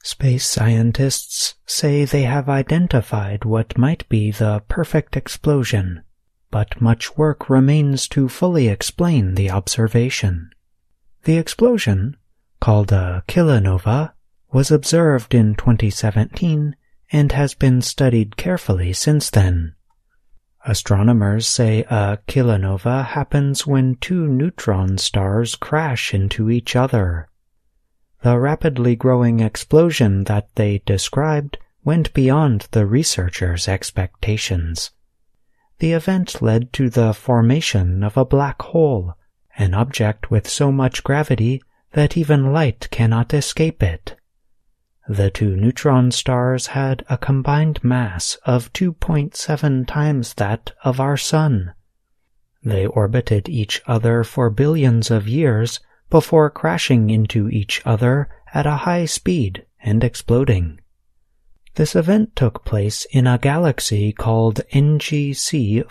Space scientists say they have identified what might be the perfect explosion, but much work remains to fully explain the observation. The explosion, called a kilonova, was observed in 2017 and has been studied carefully since then. Astronomers say a kilonova happens when two neutron stars crash into each other. The rapidly growing explosion that they described went beyond the researchers' expectations. The event led to the formation of a black hole, an object with so much gravity that even light cannot escape it. The two neutron stars had a combined mass of 2.7 times that of our Sun. They orbited each other for billions of years before crashing into each other at a high speed and exploding. This event took place in a galaxy called NGC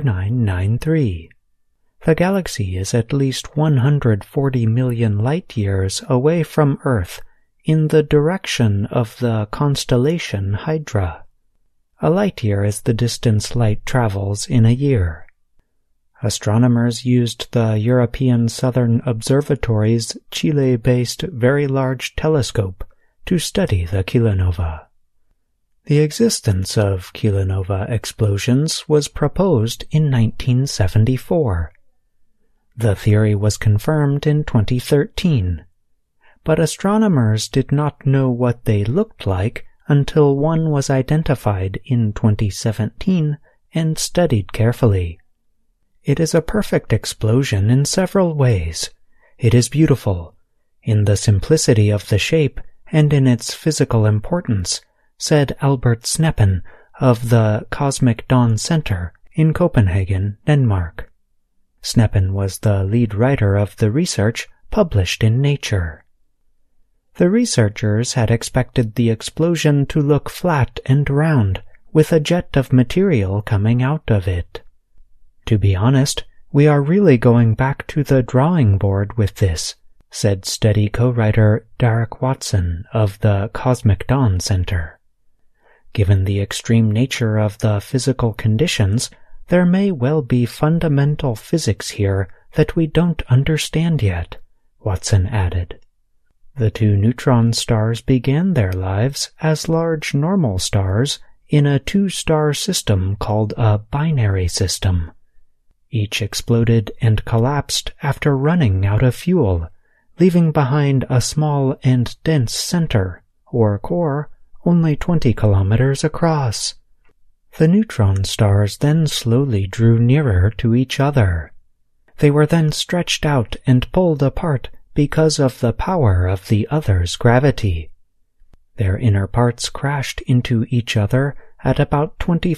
4993. The galaxy is at least 140 million light-years away from Earth in the direction of the constellation Hydra. A light-year is the distance light travels in a year. Astronomers used the European Southern Observatory's Chile-based Very Large Telescope to study the kilonova. The existence of kilonova explosions was proposed in 1974. The theory was confirmed in 2013, but astronomers did not know what they looked like until one was identified in 2017 and studied carefully. It is a perfect explosion in several ways. It is beautiful, in the simplicity of the shape and in its physical importance, said Albert Sneppen of the Cosmic Dawn Center in Copenhagen, Denmark. Sneppen was the lead writer of the research published in Nature. The researchers had expected the explosion to look flat and round, with a jet of material coming out of it. To be honest, we are really going back to the drawing board with this, said study co-writer Derek Watson of the Cosmic Dawn Center. Given the extreme nature of the physical conditions, there may well be fundamental physics here that we don't understand yet, Watson added. The two neutron stars began their lives as large normal stars in a two-star system called a binary system. Each exploded and collapsed after running out of fuel, leaving behind a small and dense center, or core, only 20 kilometers across. The neutron stars then slowly drew nearer to each other. They were then stretched out and pulled apart because of the power of the other's gravity. Their inner parts crashed into each other at about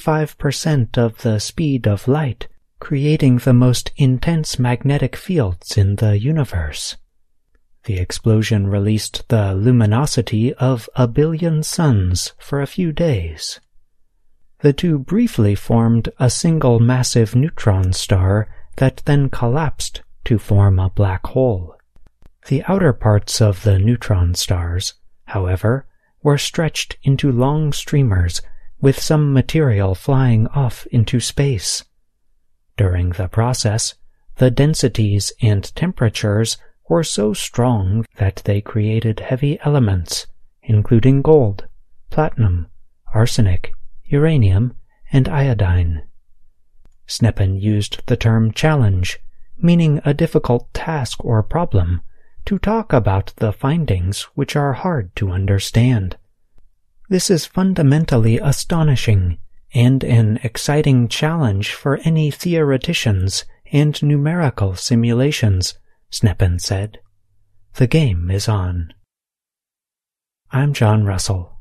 25% of the speed of light, creating the most intense magnetic fields in the universe. The explosion released the luminosity of 1 billion suns for a few days. The two briefly formed a single massive neutron star that then collapsed to form a black hole. The outer parts of the neutron stars, however, were stretched into long streamers with some material flying off into space. During the process, the densities and temperatures were so strong that they created heavy elements, including gold, platinum, arsenic, uranium, and iodine. Sneppen used the term challenge, meaning a difficult task or problem, to talk about the findings which are hard to understand. This is fundamentally astonishing and an exciting challenge for any theoreticians and numerical simulations, Sneppen said. The game is on. I'm John Russell.